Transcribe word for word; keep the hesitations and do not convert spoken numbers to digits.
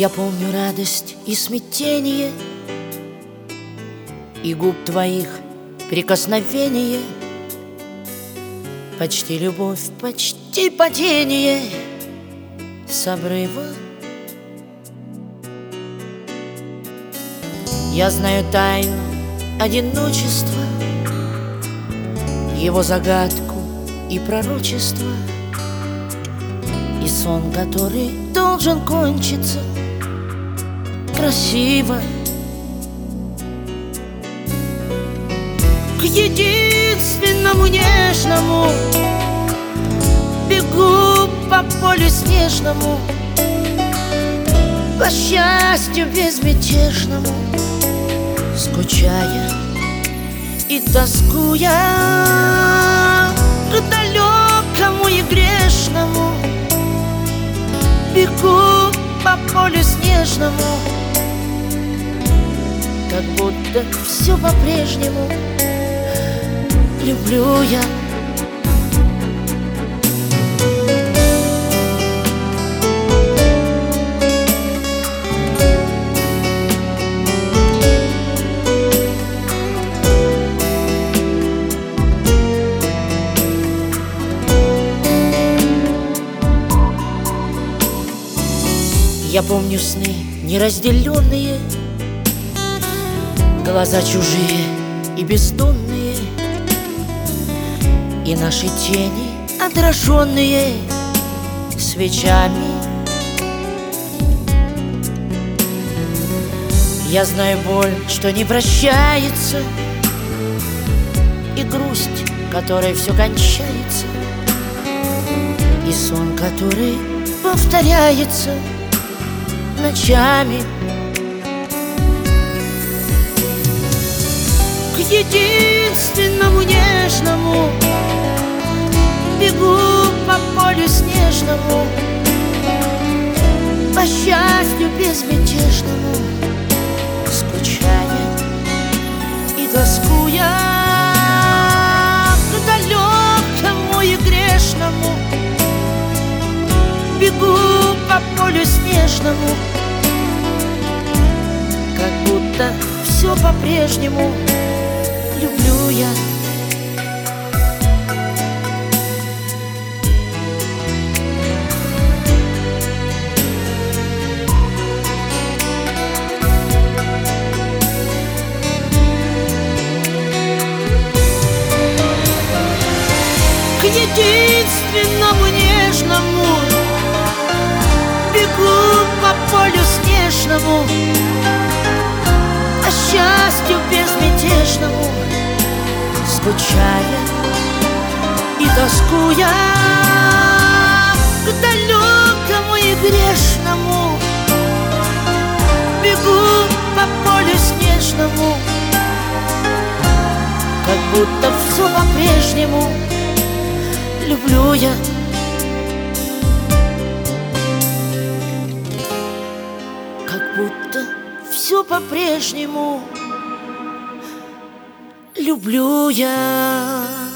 Я помню радость и смятение, и губ твоих прикосновение, почти любовь, почти падение с обрыва. Я знаю тайну одиночества, его загадку и пророчество, и сон, который должен кончиться красиво. К единственному нежному бегу по полю снежному, по счастью безмятежному, скучая и тоскуя, к далекому и грешному бегу по полю снежному, как будто все по-прежнему люблю я. Я помню сны неразделенные, глаза чужие и бездонные, и наши тени, отраженные свечами. Я знаю боль, что не прощается, и грусть, которой все кончается, и сон, который повторяется ночами. К единственному нежному бегу по полю снежному, по счастью безмятежному, скучая и тоскуя, к далекому и грешному бегу по полю снежному, как будто все по-прежнему люблю я. К единственному нежному бегу по полю снежному, по счастью безмятежному, скучая и тоскуя, к далекому и грешному бегу по полю снежному, как будто все по-прежнему люблю я. Как будто все по-прежнему люблю я.